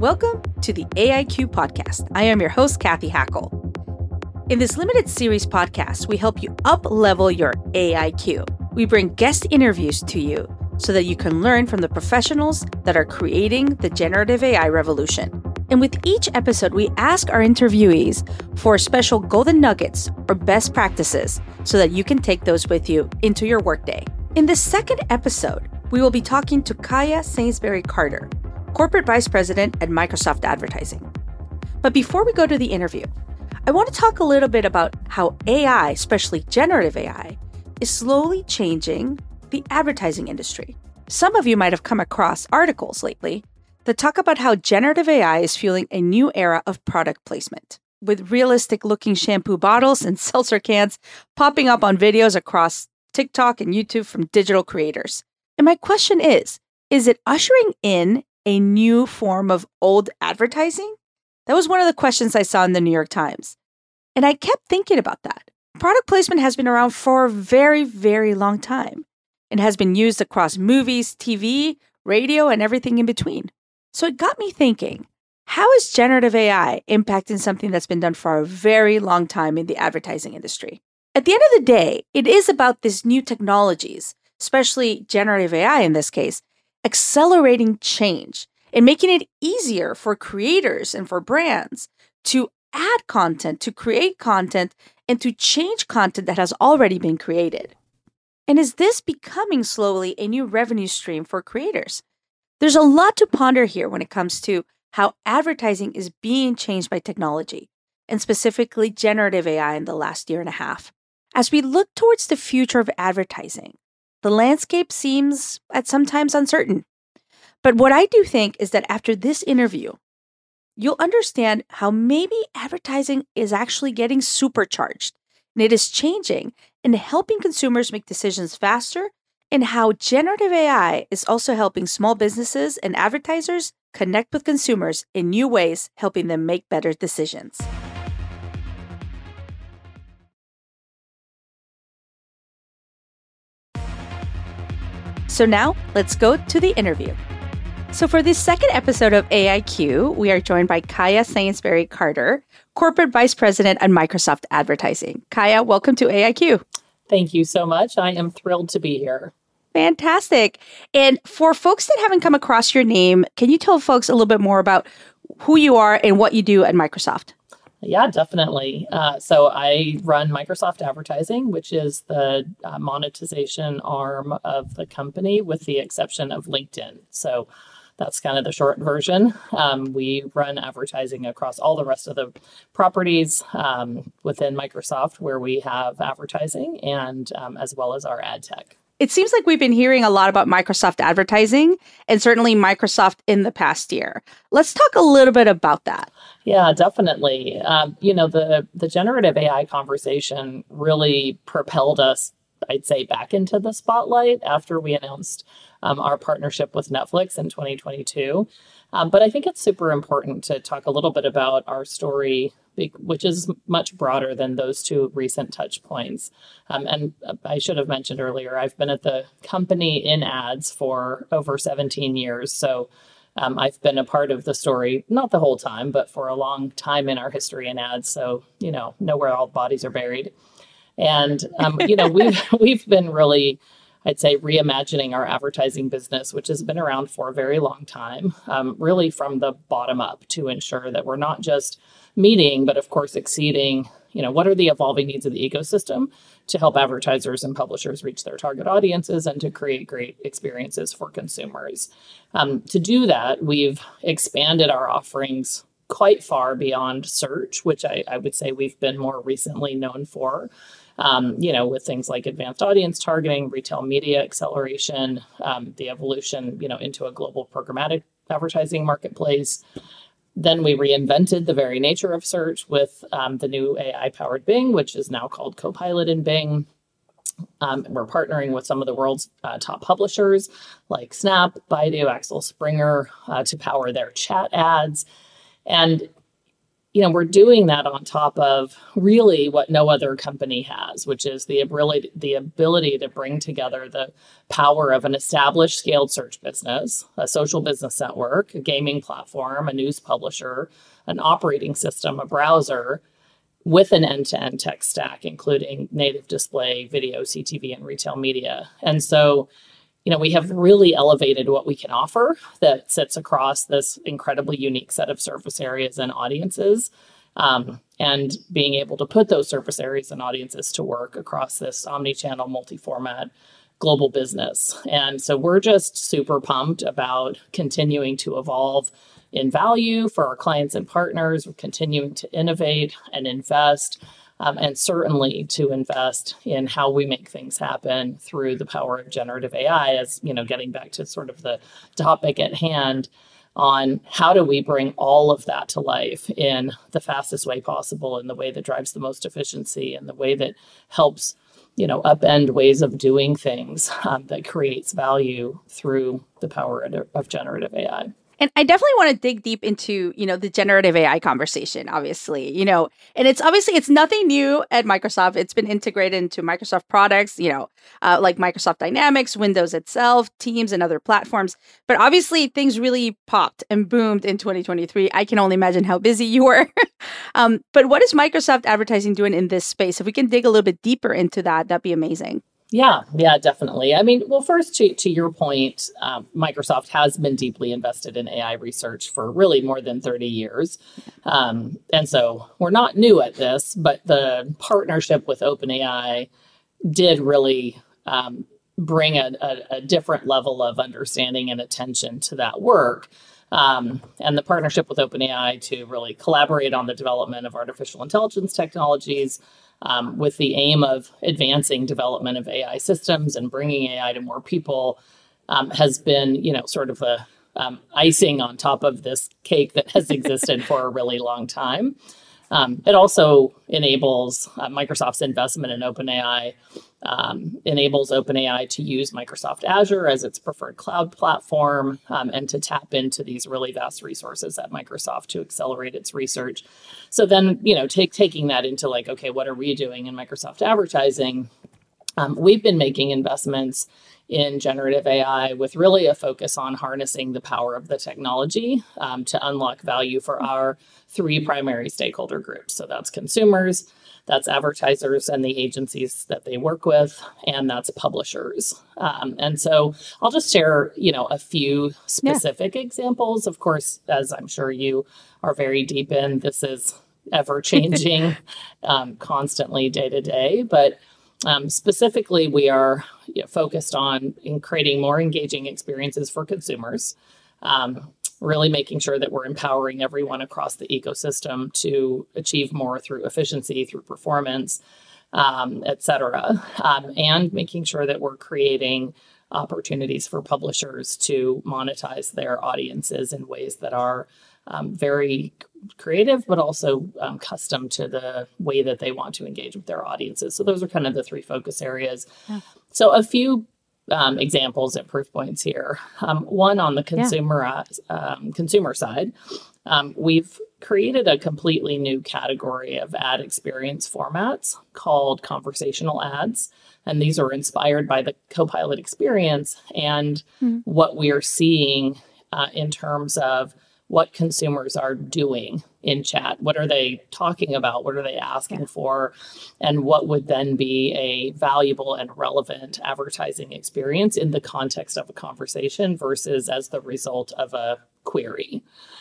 Welcome to the AIQ podcast. I am your host, Kathy Hackle. In this limited series podcast, we help you up-level your AIQ. We bring guest interviews to you so that you can learn from the professionals that are creating the generative AI revolution. And with each episode, we ask our interviewees for special golden nuggets or best practices so that you can take those with you into your workday. In the second episode, we will be talking to Kaya Sainsbury-Carter, Corporate Vice President at Microsoft Advertising. But before we go to the interview, I want to talk a little bit about how AI, especially generative AI, is slowly changing the advertising industry. Some of you might have come across articles lately that talk about how generative AI is fueling a new era of product placement, with realistic-looking shampoo bottles and seltzer cans popping up on videos across TikTok and YouTube from digital creators. And my question is it ushering in a new form of old advertising? That was one of the questions I saw in the New York Times. And I kept thinking about that. Product placement has been around for a very, very long time and has been used across movies, TV, radio, and everything in between. So it got me thinking, how is generative AI impacting something that's been done for a very long time in the advertising industry? At the end of the day, it is about these new technologies, especially generative AI in this case, accelerating change and making it easier for creators and for brands to add content, to create content, and to change content that has already been created. And is this becoming slowly a new revenue stream for creators? There's a lot to ponder here when it comes to how advertising is being changed by technology, and specifically generative AI in the last year and a half. As we look towards the future of advertising, the landscape seems at sometimes uncertain. But what I do think is that after this interview, you'll understand how maybe advertising is actually getting supercharged and it is changing and helping consumers make decisions faster, and how generative AI is also helping small businesses and advertisers connect with consumers in new ways, helping them make better decisions. So now let's go to the interview. So for this second episode of AIQ, we are joined by Kaya Sainsbury-Carter, Corporate Vice President at Microsoft Advertising. Kaya, welcome to AIQ. Thank you so much. I am thrilled to be here. Fantastic. And for folks that haven't come across your name, can you tell folks a little bit more about who you are and what you do at Microsoft? Yeah, definitely. So I run Microsoft Advertising, which is the monetization arm of the company, with the exception of LinkedIn. So that's kind of the short version. We run advertising across all the rest of the properties within Microsoft where we have advertising, and as well as our ad tech. It seems like we've been hearing a lot about Microsoft Advertising, and certainly Microsoft in the past year. Let's talk a little bit about that. Yeah, definitely. The generative AI conversation really propelled us, I'd say, back into the spotlight after we announced our partnership with Netflix in 2022. But I think it's super important to talk a little bit about our story, which is much broader than those two recent touch points. And I should have mentioned earlier, I've been at the company in ads for over 17 years. So I've been a part of the story, not the whole time, but for a long time in our history in ads. So, know where all the bodies are buried. And, we've been really, I'd say, reimagining our advertising business, which has been around for a very long time, really from the bottom up, to ensure that we're not just meeting, but of course exceeding, what are the evolving needs of the ecosystem to help advertisers and publishers reach their target audiences and to create great experiences for consumers. To do that, we've expanded our offerings quite far beyond search, which I would say we've been more recently known for. With things like advanced audience targeting, retail media acceleration, the evolution, into a global programmatic advertising marketplace. Then we reinvented the very nature of search with the new AI-powered Bing, which is now called Copilot in Bing. We're partnering with some of the world's top publishers like Snap, Baidu, Axel Springer to power their chat ads. And we're doing that on top of really what no other company has, which is the ability to bring together the power of an established scaled search business, a social business network, a gaming platform, a news publisher, an operating system, a browser, with an end-to-end tech stack, including native display, video, CTV, and retail media. And so, we have really elevated what we can offer that sits across this incredibly unique set of surface areas and audiences, and being able to put those surface areas and audiences to work across this omni-channel, multi-format global business. And so we're just super pumped about continuing to evolve in value for our clients and partners. We're continuing to innovate and invest, and certainly to invest in how we make things happen through the power of generative AI, as getting back to sort of the topic at hand on how do we bring all of that to life in the fastest way possible, in the way that drives the most efficiency, and the way that helps upend ways of doing things, that creates value through the power of generative AI. And I definitely want to dig deep into, the generative AI conversation, obviously, and it's nothing new at Microsoft. It's been integrated into Microsoft products, like Microsoft Dynamics, Windows itself, Teams, and other platforms. But obviously things really popped and boomed in 2023. I can only imagine how busy you were. But what is Microsoft advertising doing in this space? If we can dig a little bit deeper into that, that'd be amazing. Yeah, definitely. I mean, well, first, to your point, Microsoft has been deeply invested in AI research for really more than 30 years. And so we're not new at this, but the partnership with OpenAI did really bring a different level of understanding and attention to that work. And the partnership with OpenAI to really collaborate on the development of artificial intelligence technologies, with the aim of advancing development of AI systems and bringing AI to more people, has been, sort of a icing on top of this cake that has existed for a really long time. It also enables Microsoft's investment in OpenAI, enables OpenAI to use Microsoft Azure as its preferred cloud platform, and to tap into these really vast resources at Microsoft to accelerate its research. So then, taking that into okay, what are we doing in Microsoft advertising? We've been making investments in generative AI with really a focus on harnessing the power of the technology, to unlock value for our three primary stakeholder groups. So that's consumers, that's advertisers and the agencies that they work with, and that's publishers. And so I'll just share, a few specific examples. Of course, as I'm sure you are very deep in, this is ever changing, constantly day to day. But specifically, we are focused on creating more engaging experiences for consumers, really making sure that we're empowering everyone across the ecosystem to achieve more through efficiency, through performance, et cetera, and making sure that we're creating opportunities for publishers to monetize their audiences in ways that are very creative, but also custom to the way that they want to engage with their audiences. So those are kind of the three focus areas. Yeah. So a few examples and proof points here. One on the consumer side, we've created a completely new category of ad experience formats called conversational ads. And these are inspired by the Copilot experience and what we are seeing in terms of what consumers are doing in chat. What are they talking about? What are they asking for? And what would then be a valuable and relevant advertising experience in the context of a conversation versus as the result of a query.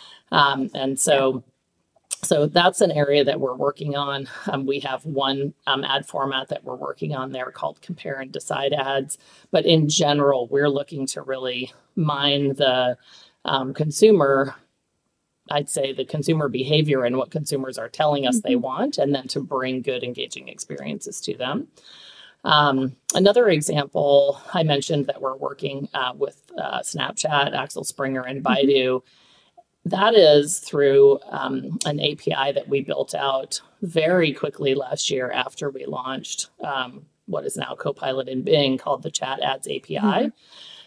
So that's an area that we're working on. We have one ad format that we're working on there called Compare and Decide ads. But in general, we're looking to really mine the consumer, I'd say the consumer behavior and what consumers are telling us they want, and then to bring good, engaging experiences to them. Another example, I mentioned that we're working with Snapchat, Axel Springer, and Baidu. That is through an API that we built out very quickly last year after we launched what is now Copilot in Bing, called the Chat Ads API.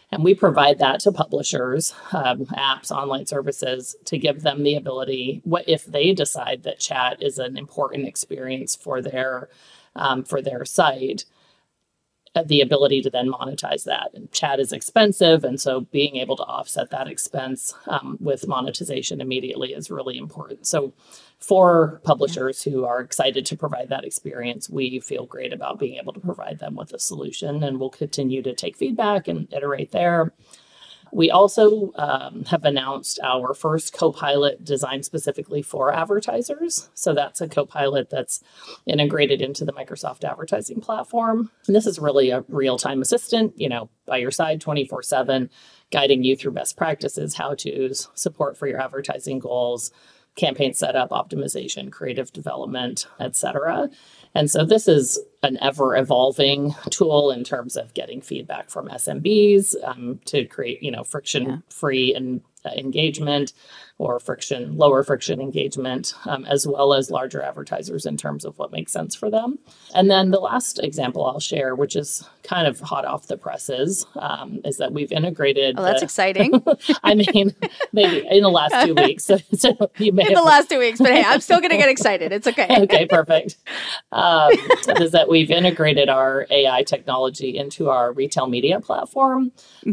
And we provide that to publishers, apps, online services, to give them the ability, what if they decide that chat is an important experience for their site, the ability to then monetize that. And chat is expensive, and so being able to offset that expense with monetization immediately is really important. So for publishers who are excited to provide that experience, we feel great about being able to provide them with a solution, and we'll continue to take feedback and iterate there. We also have announced our first Copilot designed specifically for advertisers. So that's a Copilot that's integrated into the Microsoft advertising platform. And this is really a real-time assistant, by your side 24/7, guiding you through best practices, how-tos, support for your advertising goals, campaign setup, optimization, creative development, etc. And so this is an ever-evolving tool in terms of getting feedback from SMBs to create, friction-free engagement or lower friction engagement, as well as larger advertisers in terms of what makes sense for them. And then the last example I'll share, which is kind of hot off the presses, is that we've integrated. Oh, that's exciting. I mean, maybe in the last 2 weeks. So you may in the last 2 weeks, but hey, I'm still going to get excited. It's okay. Okay, perfect. Is that we've integrated our AI technology into our retail media platform.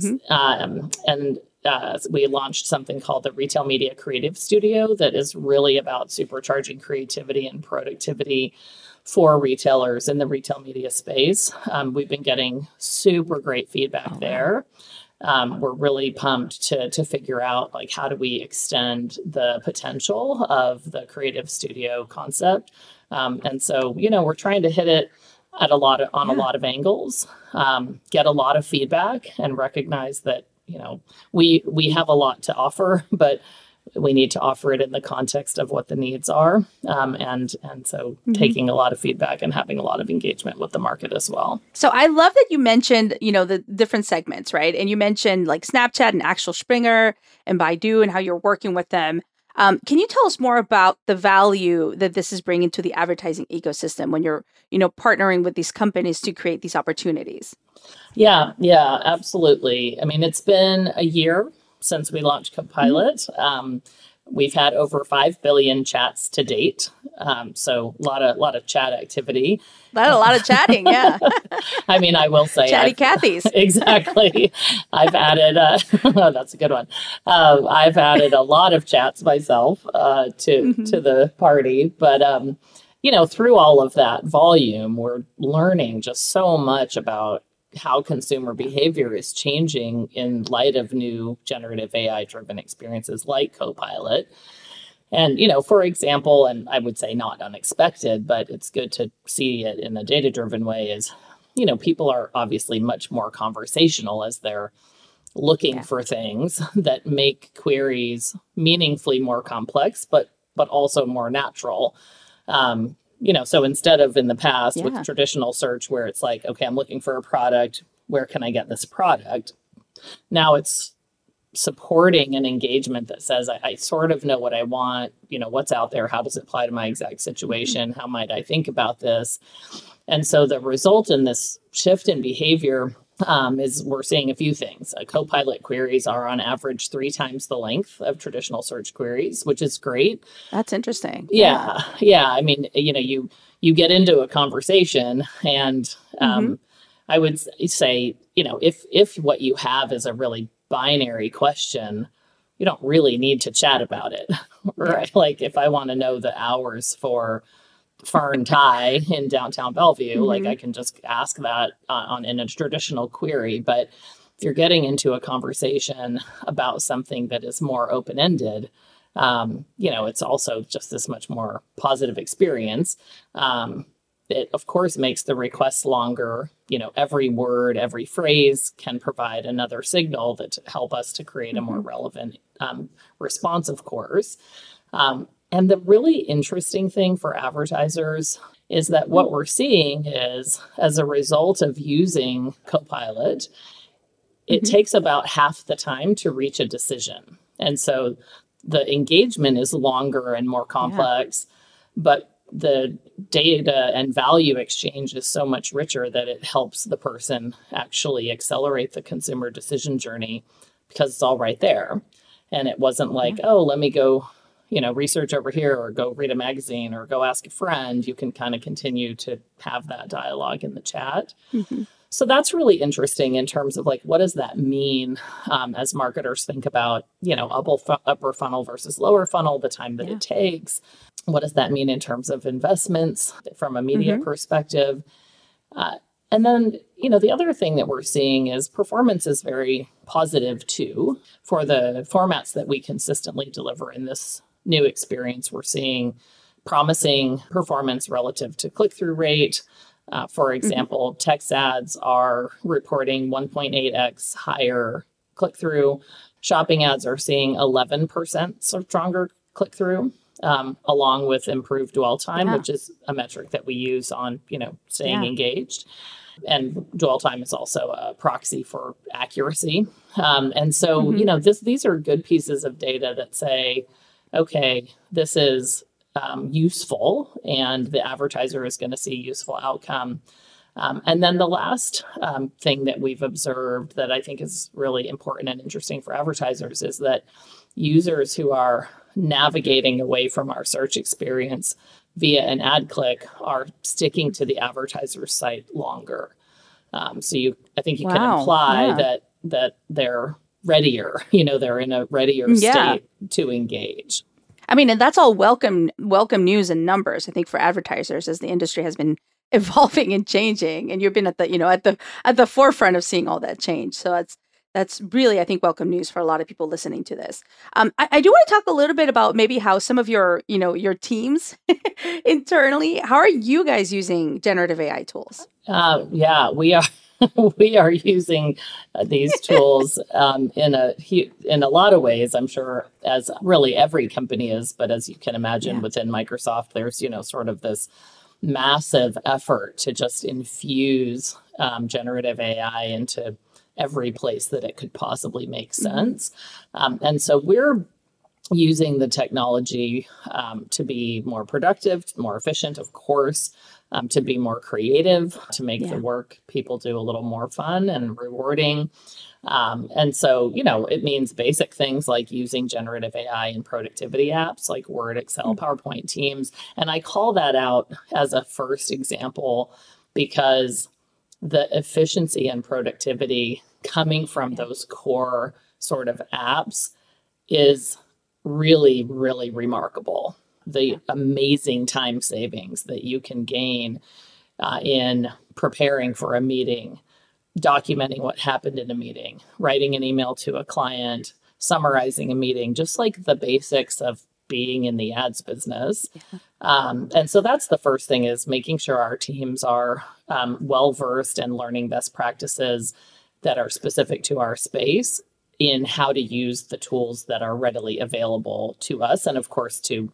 And we launched something called the Retail Media Creative Studio that is really about supercharging creativity and productivity for retailers in the retail media space. We've been getting super great feedback there. We're really pumped to figure out how do we extend the potential of the Creative Studio concept. And so, we're trying to hit it on a lot of angles, get a lot of feedback, and recognize that we have a lot to offer, but we need to offer it in the context of what the needs are. And so taking a lot of feedback and having a lot of engagement with the market as well. So I love that you mentioned, the different segments, right? And you mentioned Snapchat and Axel Springer and Baidu and how you're working with them. Can you tell us more about the value that this is bringing to the advertising ecosystem when you're, partnering with these companies to create these opportunities? Yeah, absolutely. I mean, it's been a year since we launched Copilot. We've had over 5 billion chats to date. So a lot of chat activity. A lot of chatting, yeah. I mean, I will say Chatty Cathy's. Exactly. I've added, that's a good one. I've added a lot of chats myself to the party. But, through all of that volume, we're learning just so much about how consumer behavior is changing in light of new generative AI-driven experiences like Copilot. And, for example, and I would say not unexpected, but it's good to see it in a data-driven way is, people are obviously much more conversational as they're looking for things that make queries meaningfully more complex, but also more natural. So instead of in the past with traditional search where it's like, okay, I'm looking for a product, where can I get this product? Now it's supporting an engagement that says, I sort of know what I want, what's out there, how does it apply to my exact situation, how might I think about this? And so the result in this shift in behavior is we're seeing a few things. Copilot queries are on average 3 times the length of traditional search queries, which is great. That's interesting. Yeah. I mean, you get into a conversation and I would say, if what you have is a really binary question, you don't really need to chat about it, right? Like if I want to know the hours for Fern Thai in downtown Bellevue, I can just ask that in a traditional query. But if you're getting into a conversation about something that is more open-ended, it's also just this much more positive experience. It, of course, makes the request longer. Every word, every phrase can provide another signal that help us to create a more relevant response, of course. And the really interesting thing for advertisers is that what we're seeing is, as a result of using Copilot, it takes about half the time to reach a decision. And so the engagement is longer and more complex, but the data and value exchange is so much richer that it helps the person actually accelerate the consumer decision journey because it's all right there. And it wasn't like, oh, let me go, research over here or go read a magazine or go ask a friend. You can kind of continue to have that dialogue in the chat. Mm-hmm. So that's really interesting in terms of like, what does that mean as marketers think about, upper funnel versus lower funnel, the time that it takes. What does that mean in terms of investments from a media perspective? And then, the other thing that we're seeing is performance is very positive too. For the formats that we consistently deliver in this new experience, we're seeing promising performance relative to click-through rate. For example, text ads are reporting 1.8x higher click-through. Shopping ads are seeing 11% stronger click-through, along with improved dwell time, which is a metric that we use on, staying engaged. And dwell time is also a proxy for accuracy. And so, these are good pieces of data that say, okay, this is useful, and the advertiser is going to see useful outcome. And then the last thing that we've observed that I think is really important and interesting for advertisers is that users who are navigating away from our search experience via an ad click are sticking to the advertiser's site longer. So I think you can imply that they're readier, they're in a readier state to engage. I mean, and that's all welcome news and numbers, I think, for advertisers as the industry has been evolving and changing, and you've been at the forefront of seeing all that change. So that's really, I think, welcome news for a lot of people listening to this. I do want to talk a little bit about maybe how some of your internally, how are you guys using generative AI tools? We are. We are using these tools in a lot of ways, I'm sure, as really every company is. But as you can imagine, within Microsoft, there's, sort of this massive effort to just infuse generative AI into every place that it could possibly make sense. And so we're using the technology to be more productive, more efficient, of course, to be more creative, to make the work people do a little more fun and rewarding. And so, it means basic things like using generative AI in productivity apps like Word, Excel, PowerPoint, Teams. And I call that out as a first example because the efficiency and productivity coming from those core sort of apps is really, really remarkable. The amazing time savings that you can gain in preparing for a meeting, documenting what happened in a meeting, writing an email to a client, summarizing a meeting, just like the basics of being in the ads business. And so that's the first thing, is making sure our teams are well-versed and learning best practices that are specific to our space in how to use the tools that are readily available to us, and of course to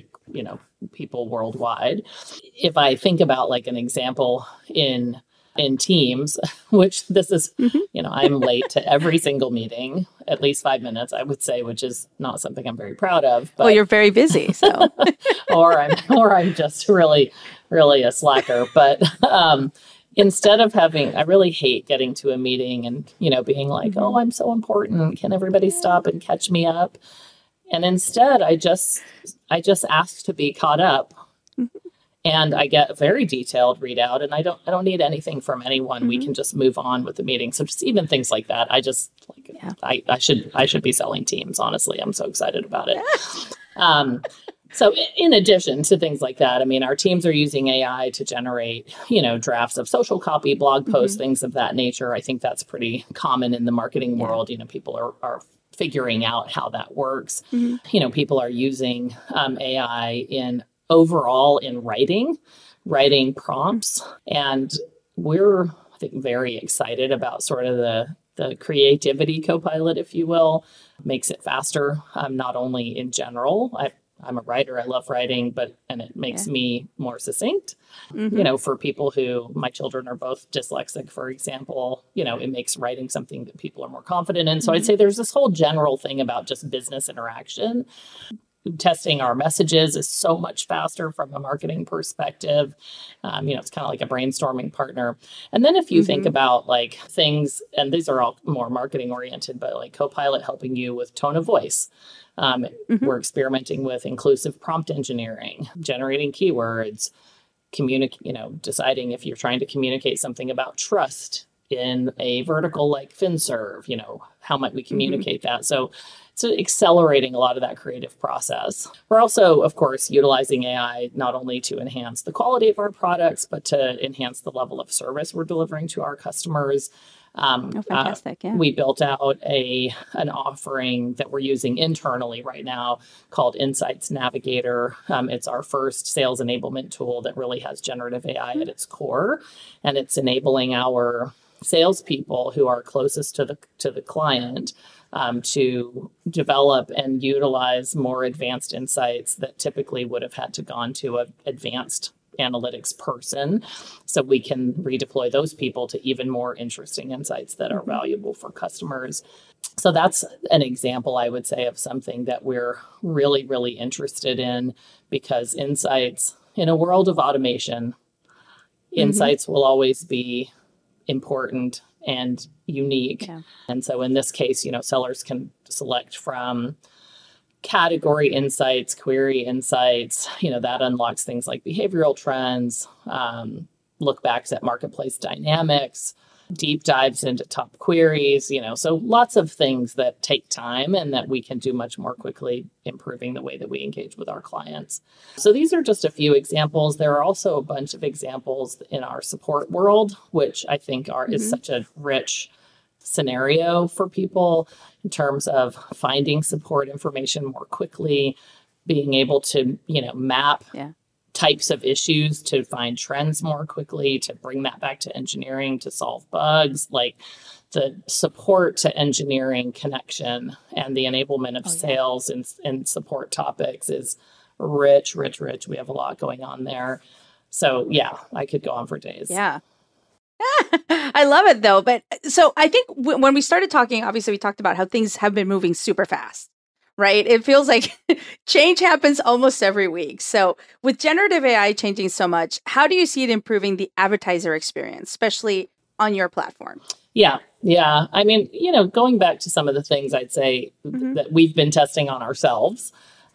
people worldwide. If I think about like an example in Teams, which this is, I'm late to every single meeting, at least 5 minutes, I would say, which is not something I'm very proud of. But, well, you're very busy, so or I'm just really, really a slacker. But instead of I really hate getting to a meeting and being like, oh, I'm so important. Can everybody stop and catch me up? And instead, I just ask to be caught up, and I get a very detailed readout, and I don't need anything from anyone. We can just move on with the meeting. So just even things like that, I just I should be selling Teams. Honestly, I'm so excited about it. So in addition to things like that, I mean, our teams are using AI to generate, drafts of social copy, blog posts, things of that nature. I think that's pretty common in the marketing world. People are figuring out how that works. People are using AI in writing prompts. And we're, I think, very excited about sort of the creativity copilot, if you will. Makes it faster, not only in general. I'm a writer. I love writing, and it makes me more succinct. For people who, my children are both dyslexic, for example, it makes writing something that people are more confident in. So I'd say there's this whole general thing about just business interaction. testing our messages is so much faster from a marketing perspective. It's kind of like a brainstorming partner. And then if you think about like things, and these are all more marketing oriented, but like Copilot helping you with tone of voice. We're experimenting with inclusive prompt engineering, generating keywords, deciding if you're trying to communicate something about trust in a vertical like FinServe, how might we communicate that? So it's accelerating a lot of that creative process. We're also, of course, utilizing AI not only to enhance the quality of our products, but to enhance the level of service we're delivering to our customers. Fantastic. Yeah. We built out an offering that we're using internally right now called Insights Navigator. It's our first sales enablement tool that really has generative AI at its core, and it's enabling our salespeople who are closest to the client to develop and utilize more advanced insights that typically would have had to gone to an advanced analytics person. So we can redeploy those people to even more interesting insights that are valuable for customers. So that's an example, I would say, of something that we're really, really interested in, because insights in a world of automation, insights will always be important and unique. Yeah. And so in this case, sellers can select from category insights, query insights, that unlocks things like behavioral trends, look backs at marketplace dynamics, deep dives into top queries, so lots of things that take time and that we can do much more quickly, improving the way that we engage with our clients. So these are just a few examples. There are also a bunch of examples in our support world, which I think is such a rich scenario for people in terms of finding support information more quickly, being able to, map types of issues to find trends more quickly, to bring that back to engineering to solve bugs. Like the support to engineering connection and the enablement of sales and support topics is rich. We have a lot going on there. So yeah, I could go on for days. Yeah. I love it though. But so I think when we started talking, obviously we talked about how things have been moving super fast, right? It feels like change happens almost every week. So with generative AI changing so much, how do you see it improving the advertiser experience, especially on your platform? Yeah. I mean, going back to some of the things I'd say that we've been testing on ourselves,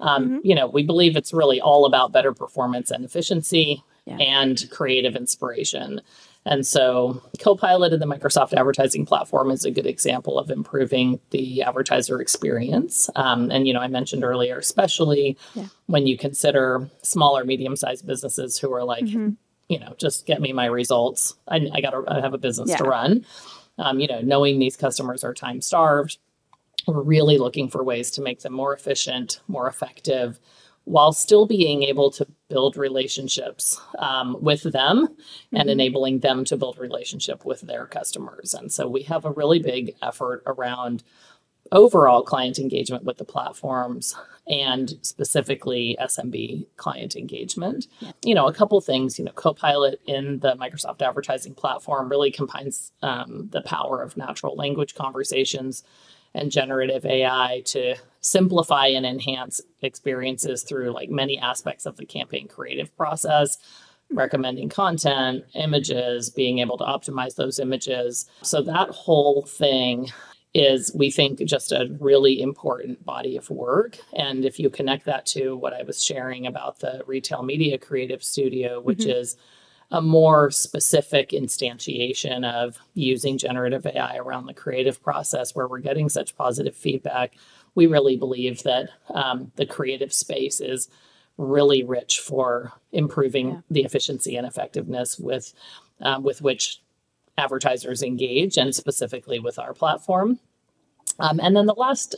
we believe it's really all about better performance and efficiency and creative inspiration. And so Copilot in the Microsoft advertising platform is a good example of improving the advertiser experience. And, I mentioned earlier, especially when you consider smaller, medium-sized businesses who are like, just get me my results. I have a business to run. Knowing these customers are time-starved, we're really looking for ways to make them more efficient, more effective, while still being able to build relationships with them and enabling them to build relationship with their customers. And so we have a really big effort around overall client engagement with the platforms and specifically SMB client engagement. A couple things, Copilot in the Microsoft advertising platform really combines the power of natural language conversations and generative AI to simplify and enhance experiences through like many aspects of the campaign creative process, recommending content, images, being able to optimize those images. So that whole thing is, we think, just a really important body of work. And if you connect that to what I was sharing about the Retail Media Creative Studio, which is a more specific instantiation of using generative AI around the creative process where we're getting such positive feedback, we really believe that the creative space is really rich for improving the efficiency and effectiveness with which advertisers engage, and specifically with our platform. And then the last,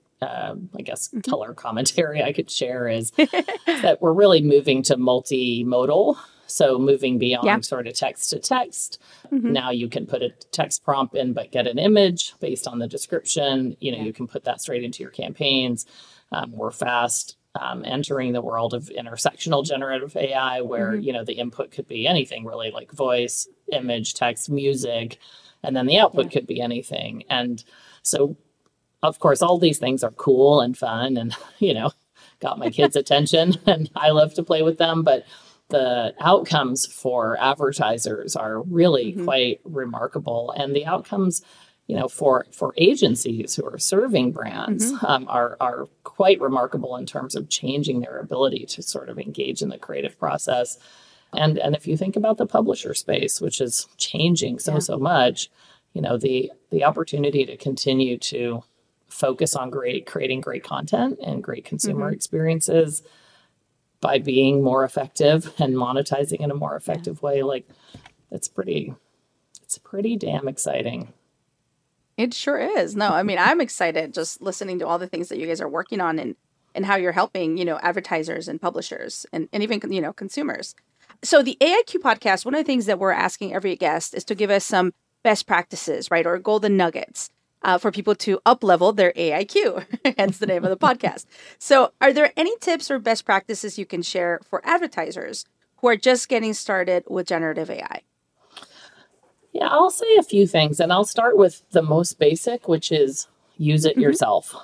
color commentary I could share is that we're really moving to multimodal. So moving beyond sort of text to text. Now you can put a text prompt in, but get an image based on the description. You can put that straight into your campaigns. We're fast entering the world of intersectional generative AI, where, the input could be anything really, like voice, image, text, music, and then the output could be anything. And so, of course, all these things are cool and fun and, got my kids' attention and I love to play with them. But the outcomes for advertisers are really quite remarkable. And the outcomes, for agencies who are serving brands are quite remarkable in terms of changing their ability to sort of engage in the creative process. And if you think about the publisher space, which is changing so much, the opportunity to continue to focus on creating great content and great consumer experiences by being more effective and monetizing in a more effective way, like it's pretty damn exciting. It sure is. No, I mean, I'm excited just listening to all the things that you guys are working on and how you're helping, advertisers and publishers and even, consumers. So the AIQ podcast, one of the things that we're asking every guest is to give us some best practices, right? Or golden nuggets for people to up-level their AIQ, hence the name of the podcast. So are there any tips or best practices you can share for advertisers who are just getting started with generative AI? Yeah, I'll say a few things, and I'll start with the most basic, which is use it yourself.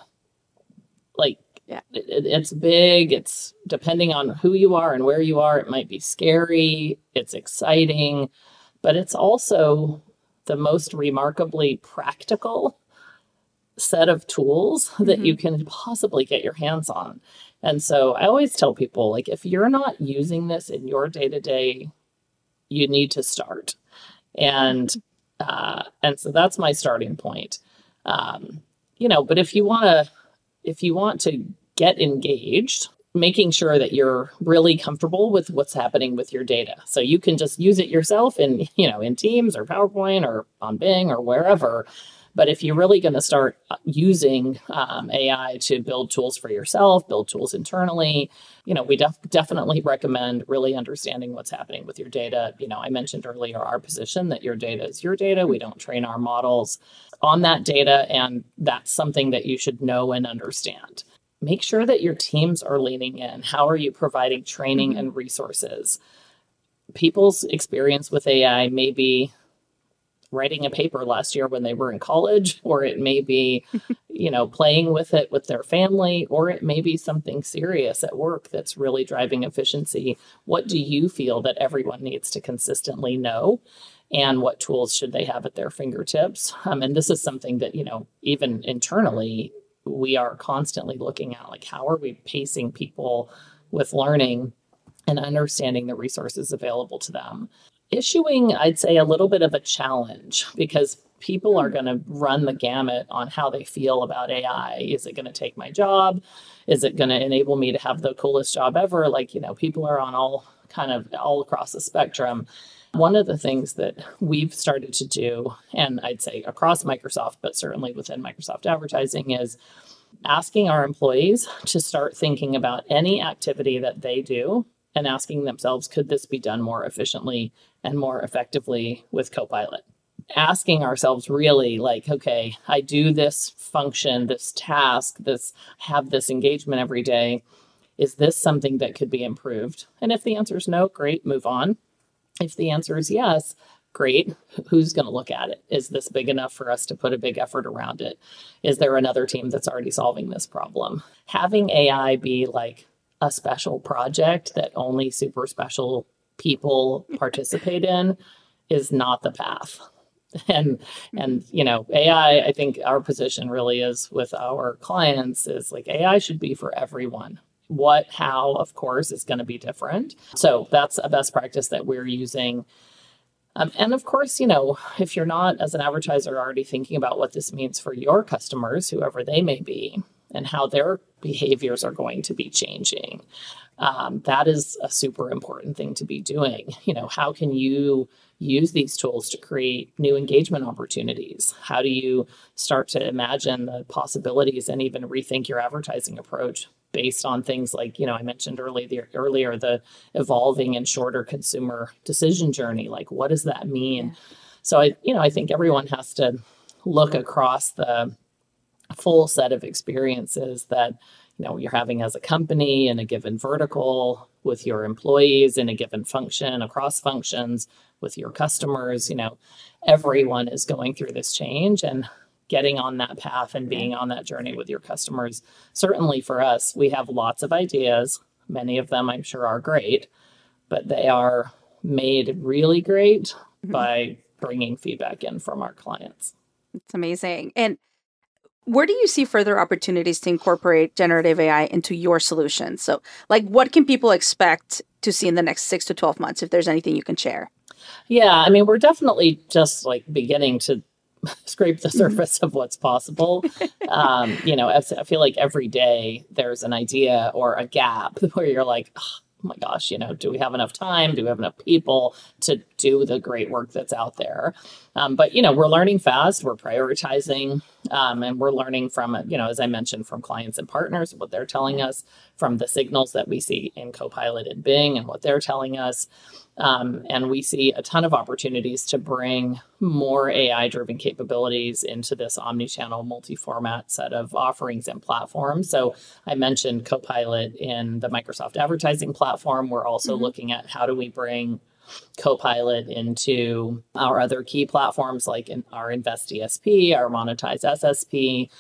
It's big. It's depending on who you are and where you are. It might be scary. It's exciting, but it's also the most remarkably practical set of tools that you can possibly get your hands on. And so I always tell people, if you're not using this in your day-to-day, you need to start. And so that's my starting point. But if you want to get engaged, making sure that you're really comfortable with what's happening with your data. So you can just use it yourself in Teams or PowerPoint or on Bing or wherever. But if you're really going to start using AI to build tools for yourself, build tools internally, we definitely recommend really understanding what's happening with your data. I mentioned earlier our position that your data is your data. We don't train our models on that data, and that's something that you should know and understand. Make sure that your teams are leaning in. How are you providing training and resources? People's experience with AI may be writing a paper last year when they were in college, or it may be, playing with it with their family, or it may be something serious at work that's really driving efficiency. What do you feel that everyone needs to consistently know? And what tools should they have at their fingertips? And this is something that, even internally, we are constantly looking at, how are we pacing people with learning and understanding the resources available to them? Issuing, I'd say, a little bit of a challenge, because people are going to run the gamut on how they feel about AI. Is it going to take my job? Is it going to enable me to have the coolest job ever? People are on all across the spectrum. One of the things that we've started to do, and I'd say across Microsoft, but certainly within Microsoft Advertising, is asking our employees to start thinking about any activity that they do and asking themselves, could this be done more efficiently and more effectively with Copilot? Asking ourselves really okay, I do this function, this task, have this engagement every day. Is this something that could be improved? And if the answer is no, great, move on. If the answer is yes, great. Who's going to look at it? Is this big enough for us to put a big effort around it? Is there another team that's already solving this problem? Having AI be a special project that only super special people participate in is not the path. And AI, I think our position really is with our clients is AI should be for everyone. How, of course, is going to be different. So that's a best practice that we're using. And of course, if you're not, as an advertiser, already thinking about what this means for your customers, whoever they may be, and how their behaviors are going to be changing, that is a super important thing to be doing. How can you use these tools to create new engagement opportunities? How do you start to imagine the possibilities and even rethink your advertising approach based on things like, I mentioned earlier, the evolving and shorter consumer decision journey? What does that mean? Yeah. So I think everyone has to look across the full set of experiences that, you're having as a company in a given vertical, with your employees in a given function, across functions, with your customers. Everyone is going through this change, and getting on that path and being on that journey with your customers. Certainly for us, we have lots of ideas. Many of them I'm sure are great, but they are made really great by bringing feedback in from our clients. It's amazing. And where do you see further opportunities to incorporate generative AI into your solutions? So, like, what can people expect to see in the next 6 to 12 months, if there's anything you can share? Yeah, I mean, we're definitely just like beginning to scrape the surface of what's possible. I feel like every day there's an idea or a gap where you're like, oh my gosh, do we have enough time? Do we have enough people to do the great work that's out there? But we're learning fast, we're prioritizing, and we're learning from, as I mentioned, from clients and partners, what they're telling us, from the signals that we see in Copilot and Bing and what they're telling us. And we see a ton of opportunities to bring more AI-driven capabilities into this omnichannel, multi-format set of offerings and platforms. So I mentioned Copilot in the Microsoft advertising platform. We're also looking at how do we bring Copilot into our other key platforms, like in our Invest DSP, our Monetize SSP.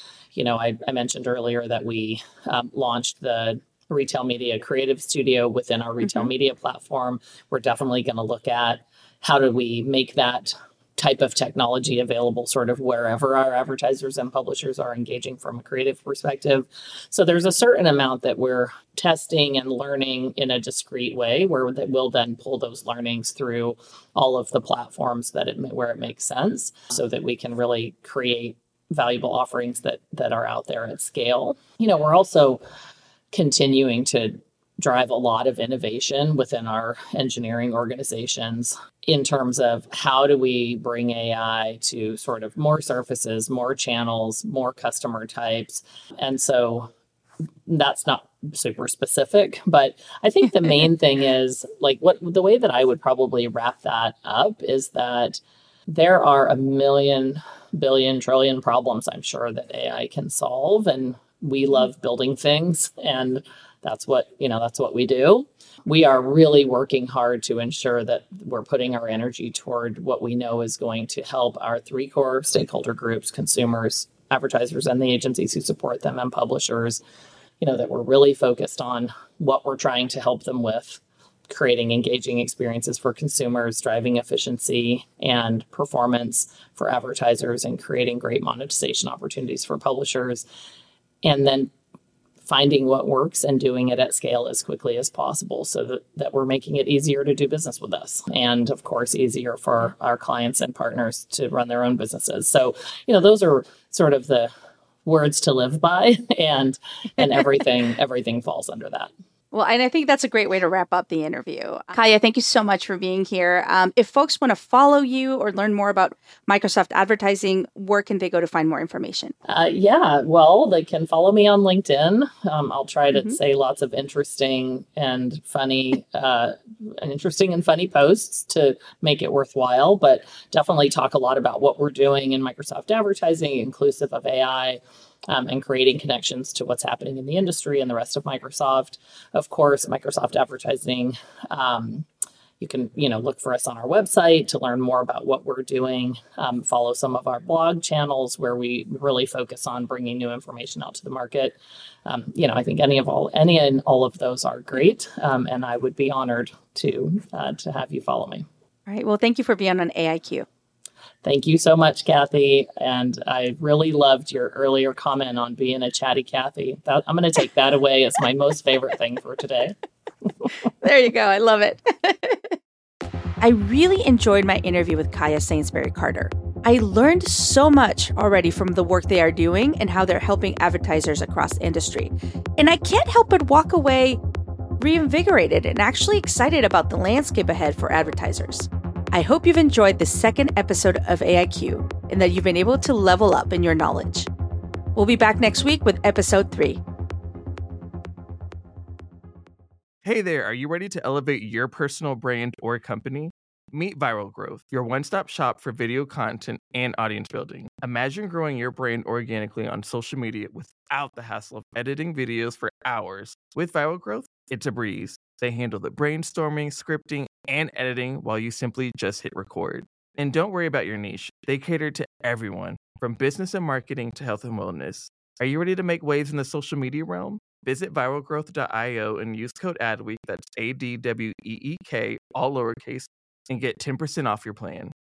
I mentioned earlier that we launched the Retail Media Creative Studio within our Retail Media platform. We're definitely going to look at how do we make that type of technology available sort of wherever our advertisers and publishers are engaging from a creative perspective. So there's a certain amount that we're testing and learning in a discrete way where we'll then pull those learnings through all of the platforms where it makes sense so that we can really create valuable offerings that are out there at scale. We're also continuing to drive a lot of innovation within our engineering organizations in terms of how do we bring AI to sort of more surfaces, more channels, more customer types. And so that's not super specific, but I think the main thing is the way that I would probably wrap that up is that there are a million, billion, trillion problems I'm sure that AI can solve. And we love building things, and that's what we do. We are really working hard to ensure that we're putting our energy toward what we know is going to help our three core stakeholder groups: consumers, advertisers, and the agencies who support them, and publishers. That we're really focused on what we're trying to help them with, creating engaging experiences for consumers, driving efficiency and performance for advertisers, and creating great monetization opportunities for publishers. And then finding what works and doing it at scale as quickly as possible so that we're making it easier to do business with us. And of course, easier for our clients and partners to run their own businesses. So, those are sort of the words to live by, and everything falls under that. Well, and I think that's a great way to wrap up the interview. Kaya, thank you so much for being here. If folks want to follow you or learn more about Microsoft advertising, where can they go to find more information? They can follow me on LinkedIn. I'll try to say lots of interesting and funny posts to make it worthwhile, but definitely talk a lot about what we're doing in Microsoft advertising, inclusive of AI. And creating connections to what's happening in the industry and the rest of Microsoft. Of course, Microsoft advertising, you can, look for us on our website to learn more about what we're doing. Follow some of our blog channels where we really focus on bringing new information out to the market. I think any and all of those are great. And I would be honored to have you follow me. All right. Well, thank you for being on AIQ. Thank you so much, Kathy. And I really loved your earlier comment on being a chatty Kathy. I'm going to take that away as my most favorite thing for today. There you go. I love it. I really enjoyed my interview with Kaya Sainsbury Carter. I learned so much already from the work they are doing and how they're helping advertisers across the industry. And I can't help but walk away reinvigorated and actually excited about the landscape ahead for advertisers. I hope you've enjoyed the second episode of AIQ and that you've been able to level up in your knowledge. We'll be back next week with episode 3. Hey there, are you ready to elevate your personal brand or company? Meet Viral Growth, your one-stop shop for video content and audience building. Imagine growing your brand organically on social media without the hassle of editing videos for hours. With Viral Growth, it's a breeze. They handle the brainstorming, scripting, and editing while you simply just hit record. And don't worry about your niche. They cater to everyone, from business and marketing to health and wellness. Are you ready to make waves in the social media realm? Visit viralgrowth.io and use code ADWEEK, that's ADWEEK, all lowercase, and get 10% off your plan.